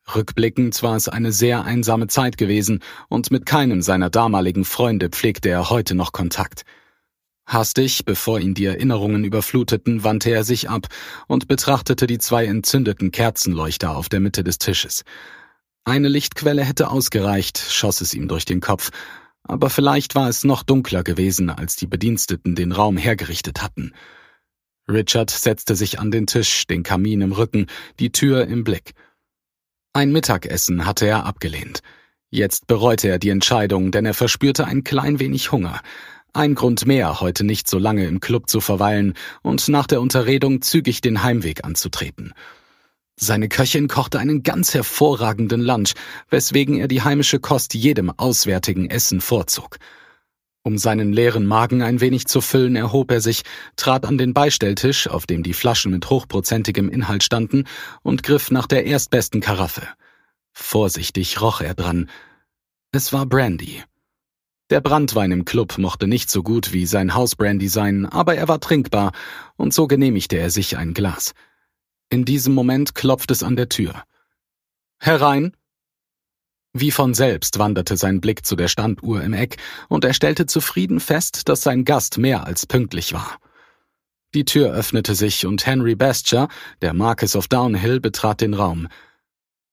Rückblickend war es eine sehr einsame Zeit gewesen und mit keinem seiner damaligen Freunde pflegte er heute noch Kontakt. Hastig, bevor ihn die Erinnerungen überfluteten, wandte er sich ab und betrachtete die 2 entzündeten Kerzenleuchter auf der Mitte des Tisches. Eine Lichtquelle hätte ausgereicht, schoss es ihm durch den Kopf, aber vielleicht war es noch dunkler gewesen, als die Bediensteten den Raum hergerichtet hatten. Richard setzte sich an den Tisch, den Kamin im Rücken, die Tür im Blick. Ein Mittagessen hatte er abgelehnt. Jetzt bereute er die Entscheidung, denn er verspürte ein klein wenig Hunger. Ein Grund mehr, heute nicht so lange im Club zu verweilen und nach der Unterredung zügig den Heimweg anzutreten. Seine Köchin kochte einen ganz hervorragenden Lunch, weswegen er die heimische Kost jedem auswärtigen Essen vorzog. Um seinen leeren Magen ein wenig zu füllen, erhob er sich, trat an den Beistelltisch, auf dem die Flaschen mit hochprozentigem Inhalt standen, und griff nach der erstbesten Karaffe. Vorsichtig roch er dran. Es war Brandy. Der Branntwein im Club mochte nicht so gut wie sein Hausbrandy sein, aber er war trinkbar, und so genehmigte er sich ein Glas. In diesem Moment klopfte es an der Tür. »Herein!« Wie von selbst wanderte sein Blick zu der Standuhr im Eck, und er stellte zufrieden fest, dass sein Gast mehr als pünktlich war. Die Tür öffnete sich und Henry Basture, der Marquis of Downhill, betrat den Raum.